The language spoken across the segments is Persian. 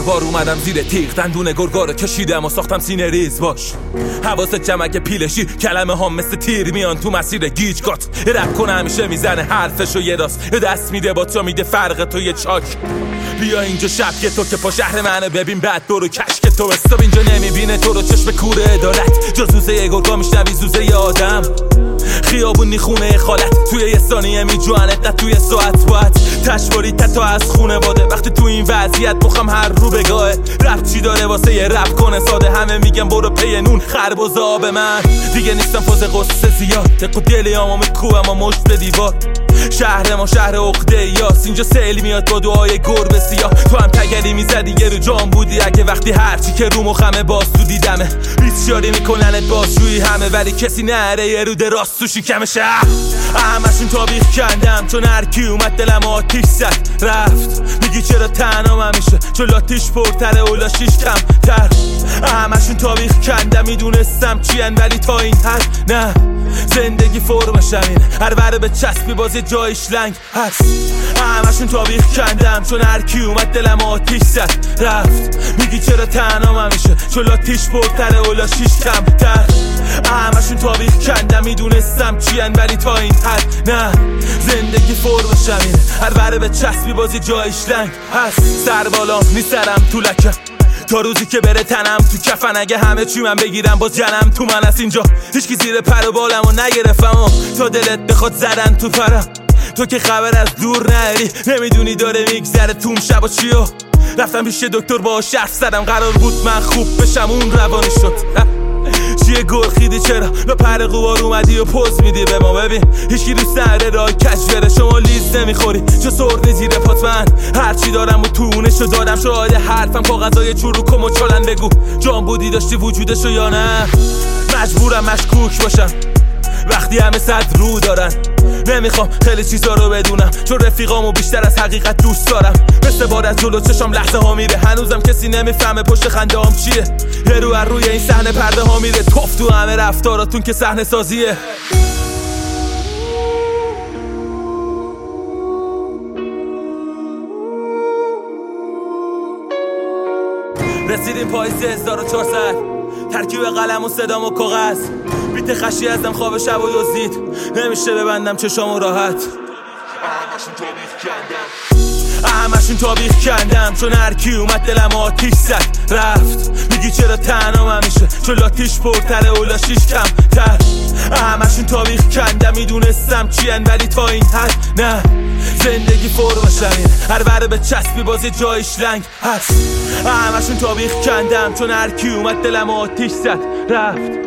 بار اومدم زیر تیغ، دندون گرگارو کشیدم و ساختم سینه ریز باش. حواست جمعه پیلشی، کلمه ها مثل تیر میان تو مسیر گیجگات. رپ کنه همیشه میزنه حرفشو یه راست، یه دست میده با تو میده فرق تو یه چاک. بیا اینجا شب که تو که پا شهر منو ببین، بعد برو کشک تو استاب اینجا نمیبینه تو رو چشم کوره عدالت. جز زوزه یه گرگا میشنوی زوزه یه آدم. خیابونی خونه خالت، توی یه ثانیه میجوانت، نه توی ساعت باید تشواری تا از خونه باده. وقتی تو این وضعیت بخم هر رو بگاهه، رپ چی داره واسه یه رپ کنه ساده. همه میگن برو پی نون خربوزه آب من، دیگه نیستم فاز قصه زیاد. تق و دلی همو میکوبم و مشت به دیوار. شهر ما شهر عقده یاس، اینجا سیل میاد با دعای گربه سیاه. تو هم تگلی میزدی یه رو جام بودی، اگه وقتی هرچی که رو مخمه باز تو دیدمه. بیسیاری میکننت بازجویی همه، ولی کسی نره یه رو دراست تو شکمشه. همشون تابیخ کندم چون هرکی اومد دلم آتیش زد رفت. میگی چرا تنها من میشه چون لاتیش پرتره و لاشیش کم تر. همشون تابیخ کندم میدونستم چین، ولی تا این حد نه. زندگی فرمش همینه، هر وره به چسبی بازی جایش لنگ هست. همشون تابیخ کندم چون هرکی اومد دلم آتیش زد رفت. میگی چرا تنها من میشه چون لاتیش پرتره و لاشیش کم تر. همشون تابیخ کندم میدونستم چین، ولی تا این حد نه. زندگی فرمش همینه، هر وره به چسبی بازی جایش لنگ هست. سر بالا میسرم تو لکه تا روزی که بره تنم تو کفن. اگه همه چی من بگیرم باز جنم تو من است اینجا. هیچکی زیر پر و بالمو نگرفتم و تا دلت بخواد زدن تو پرم. تو که خبر از دور نری، نمیدونی داره میگذره توم شب و چیو. رفتم پیش دکتر با شرف زدم، قرار بود من خوب بشم اون روانی شد. چیه گرخیدی چرا به پر قوار اومدی و پوز میدی به ما؟ ببین هیچکی دوست نداره راه کج بره، شما لیز نمیخوری چه سرده زیر پات. من هرچی دارم و تونشو دادم، شاید حرفم کاغذای چروکم و چالن. بگو جان بودی داشتی وجودشو یا نه؟ مجبورم مشکوک باشم وقتی همه صد رو دارن. نمیخوام خیلی چیزا رو بدونم چون رفیقامو بیشتر از حقیقت دوست دارم. مثل بار از جلو چشام لحظه ها میره، هنوزم کسی نمیفهمه پشت خنده هام چیه. یه رو از روی این صحنه پرده ها میره، توف تو همه رفتاراتون که صحنه سازیه. رسیدیم پاییز 1400، ترکیب قلم و صدام و کاغذ. بیت خشی ازم خواب شب و دزدید، نمیشه ببندم چشامو راحت. همشون تابیخ کندم چون هرکی اومد دلم آتیش زد رفت. میگی چرا تنها من میشه چون لاتیش پرتره و لاشیش کم تر. همشون تابیخ کندم میدونستم چین، ولی تا این حد نه. زندگی فرمش همینه، هر وره به چسبی بازی جایش لنگ هست. همشون تابیخ کندم چون هرکی اومد دلم آتیش زد رفت.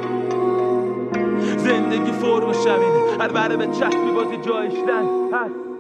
زندگی فرمش همینه، هر وره به چسبی بازی جایش لنگ هست.